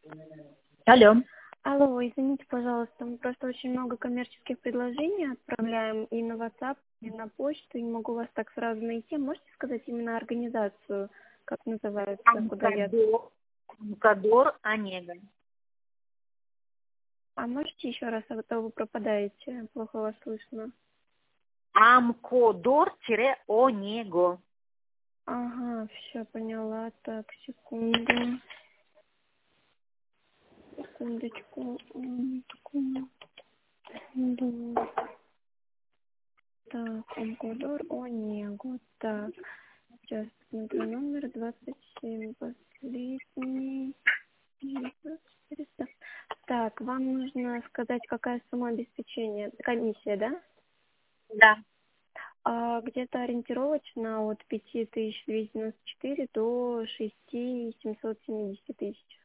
Алло. Алло, извините, пожалуйста, мы просто очень много коммерческих предложений отправляем и на WhatsApp, и на почту, и не могу вас так сразу найти. Можете сказать именно организацию, как называется, куда я... Амкадор Онега. А можете еще раз, а то вы пропадаете, плохо вас слышно. Амкодор-Онего. Ага, все поняла. Так, секунду. Секундочку. Секунду. Так, Амкадор Онего. Так, сейчас смотрю, номер 27, последний. 400. Так, вам нужно сказать, какая сумма обеспечения. Комиссия, да? Да. Где-то ориентировочно от 5294 до 6770 тысяч.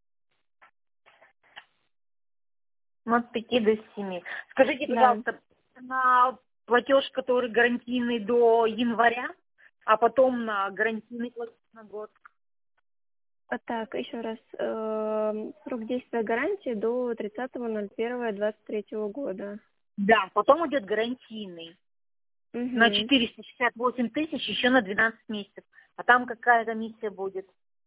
От 5 до 7. Скажите, Да. пожалуйста, на платеж, который гарантийный до января, а потом на гарантийный платеж на год? Так, еще раз. Срок действия гарантии до 30.01.23 года. Да, потом идет гарантийный. На Угу. 468 тысяч еще на 12 месяцев. А там какая комиссия будет?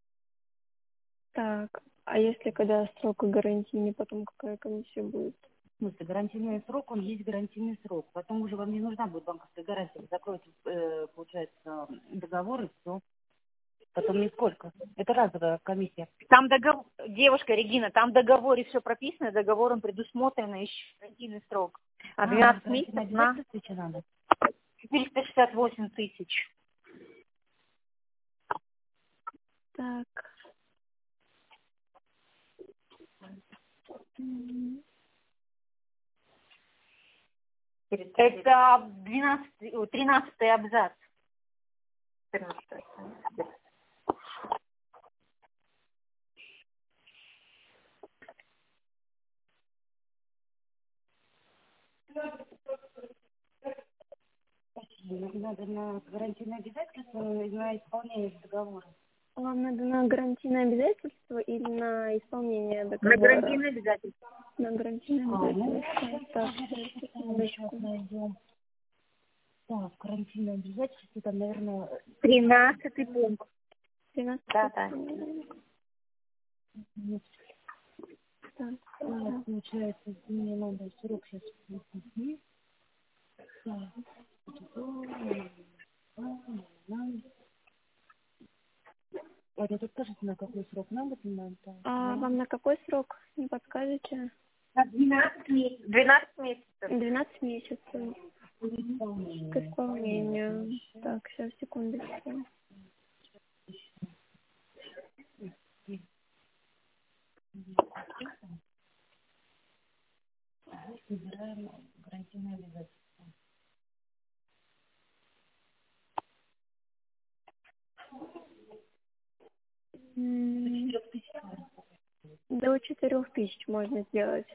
Так, а если когда срок гарантийный, потом какая комиссия будет? В смысле, гарантийный срок, он есть гарантийный срок. Потом уже вам не нужна будет банковская гарантия. Вы закроете, получается, договор и все. Потом нисколько. Это разовая комиссия. Там договор, девушка Регина, там в договоре все прописано, договором предусмотрено еще гарантийный срок. А 12 месяцев на надо. 468 тысяч. Так. Это 13 абзац. 14. Надо на гарантийное обязательство и на исполнение договора. Вам надо на гарантийное обязательство или на исполнение договора? На гарантийное обязательство. На гарантийное обязательство. Так, Мы секундочку. сейчас найдем. Так, гарантийное обязательство, там, наверное... 13 пункт. 13. Да. Так, Получается, мне надо срок сейчас. Это тут скажите, на какой срок надо? вам на какой срок? Не подскажете? На 12 месяцев. 12 месяцев. 12 месяцев. К исполнению. Так, сейчас, секундочку. Выбираем гарантийное обязательство. До 4000 можно сделать.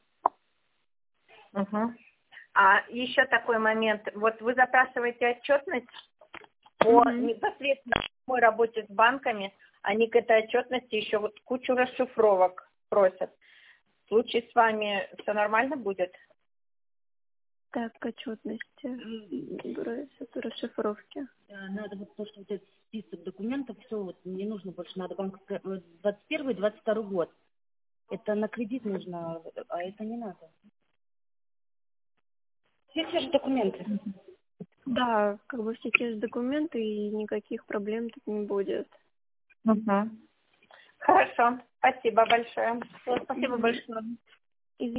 Угу. А еще такой момент. Вот вы запрашиваете отчетность по непосредственно моей работе с банками. Они к этой отчетности еще вот кучу расшифровок просят. В случае с вами все нормально будет? Так, отчетности. Расшифровки. Надо вот то, что вот этот список документов, все, вот не нужно больше, надо банковская, 21 и 22 год. Это на кредит нужно, а это не надо. Все же документы. Да, как бы все те же документы, и никаких проблем тут не будет. Угу. Хорошо. Спасибо большое. Спасибо большое.